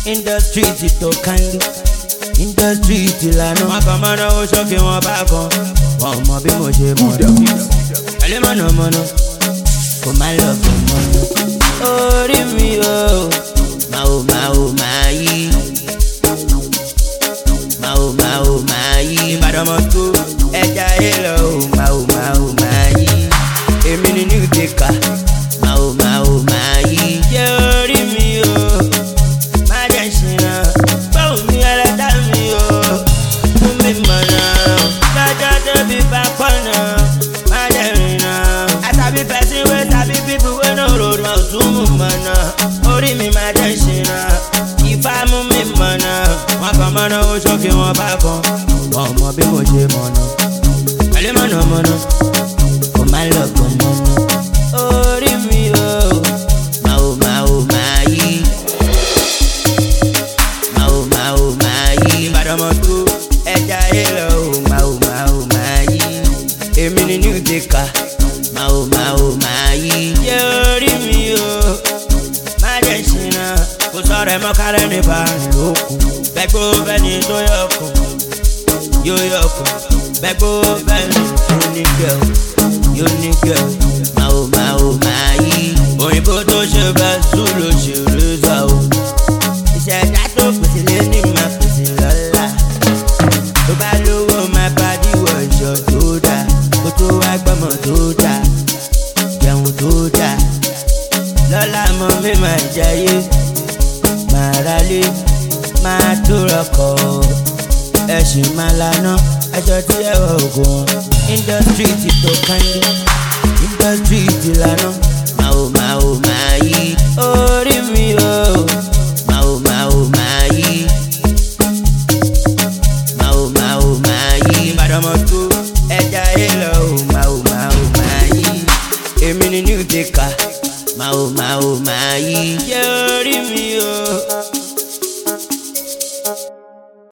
Industry ti tó kánlú, industry ti lànà. Wọ́n kàn máa náwó ṣọ́ọ̀kì wọn bá kan, wọ́n mọ bí mo ṣe mọ̀ ọ́. Ẹlẹ́ mọ̀nàmọ́ná, kò má lọ fún mọ́nà. Orí mi o, máa yí. Máa yí. Ìbàdàn mọ̀ tó ẹja yé lọ o, máa yí. Èmi ni new taker, máa yí. Jẹ́ orí mi o, má jẹ́ ṣìnà. Báwo ni ẹlẹ́dá mi o, fún mi mọ̀nà. Lọ́jọ́ tó bí bá pọ̀nà, má jẹ́ rìnà. Àtàbí person wey tàbí people wey no road wọn tún mú mọ̀nà. Orí mi má jẹ́ ṣìnà, Ifá mú mi mọ̀nà. Wọ́n kàn mọ́nà ó ṣọ́kì wọn bá kan, wọ́n mọ bí mo ṣe mọ̀nà. Ẹlẹ́ mọ̀nàmọ́ná, kò má lọ kò mọ̀nà. Orí mi o, máa yí. Máa yí. Ìbàdàn mọ̀ tó ẹja yé lọ o, máa yí. Èmi ni new taker, máa yí. Jẹ́ orí mi o, má jẹ́ ṣìnà. Kò sọ̀rọ̀ ẹ̀ mọ́ kárẹ́ ní bàrìn lókun. Bẹ́gbó bẹ́ni tó yọkùn, yóò yọkùn. Bẹ́gbó bẹ́ni tó ní gẹ̀ọ́, yóò ní gẹ̀ọ́. Máa yí. Òyìnbó tó ṣe bẹ́ẹ̀ sùn ló ṣe rẹ́sà o. Ìṣẹ̀dá tó pèsè lé ní máa pèsè lọ́la. Tó bá lówó máa bá díwọ̀ ìṣọ̀ tó dá. Kó tó wá gbọ́mọ̀ tó dá, jẹun tó dá. Lọ́la mọ mi máa jayé, máa ralé, máa tó rọkọ̀. Ẹ̀sìn máa lànà, aṣọ tí ẹ wọ ògùn wọn. Industry ti tó kánlú, industry ti lànà. Máa yí. Orí mi o, máa yí. Máa yí. Ìbàdàn mọ̀ tó ẹja yé lọ o, máa yí. Èmi ni new taker, máa yí. Jẹ́ orí mi o.